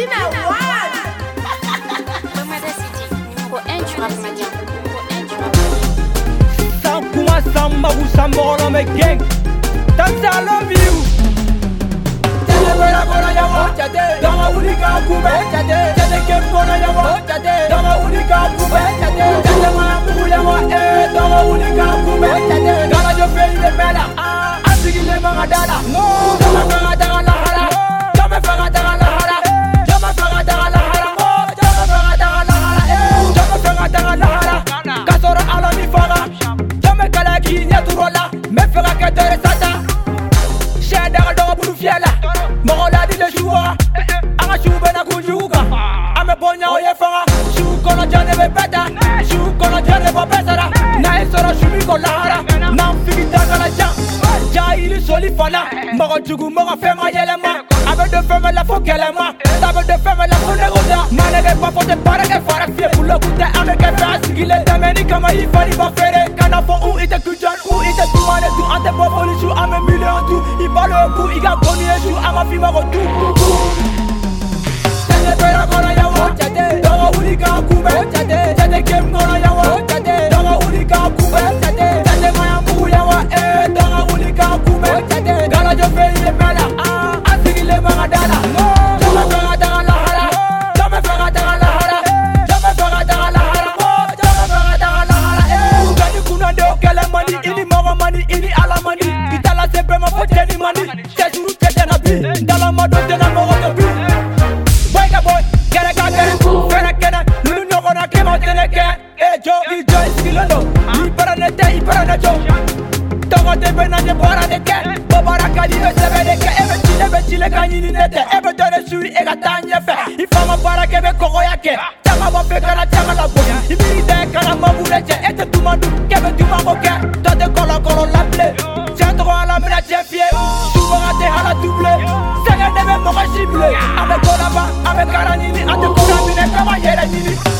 Sambola me gang, that's I love you. Tell gonna yawa, dama unika kube, tell kem gonna yawa, dama unika kube, tell ma yawa, dama unika kube, dama jo feli de mela, asigi le mangadala, no, dama mangadala lahara, dama mangadala lahara, dama mangadala lahara, dama mangadala lahara, dama mangadala lahara, kasora ala mi faga. Qui n'est tout là, mais fera que de resata. J'ai des radars pour fier là. Mon la dit le jour. Ama chou ben a kujuga. Ame bonya oye fara. Chou kono jane be beta. Chou kono jane be besara. Na esora chumi kolara. Na figi daga jam. Ja il soli fana. Moro jugu moro fema yelema. Avec de femme la faut qu'elle moi. Avec de femme la faut negoda. Manege pas pour te parler fara fier pour le goûter avec un face qu'il est dameni comme il fallait pas faire. Kana fo ou ite kujan ou ite tumane tu ante popoli chou ame million tu. Il parle pour il a connu chou ama fima ko tu. Tete pera kola yawa. Dama ulika kube. Tete kem kola yawa. Dama ulika kube. Tete maya mugu yawa. Dama ulika kube. Gala jo feli le mela. Asigi le mangadala. Dama mangadala lahara. Dama mangadala lahara. Dama mangadala lahara. Dama mangadala lahara. Ugani kuna deo kele mani. Ini mawa mani. Ini ala mani. Itala sepe ma poteni mani. Tejuru tete na bi. Dala mado tena mogo to bi. Boy, get a gun, Lulu no gonna come out in a can. Hey, Joe, you just kill a no. You better not take, you better not joke. Don't take a bora de cat. Bobaraka, you never get every chile can you need it. Ever done a shoe, a tanya fair. If I'm a baraka, Koyake, Tama Pekara Tamala, if you need that kind of mabulaja, et the Tumadu, Kevin Tumamoka, don't the color la play. Centro à la Jeffie, souvent à des halas doublés. C'est un événement ciblé. Avec Colaba, avec Karanini, avec Koramine, comme un Yeranini.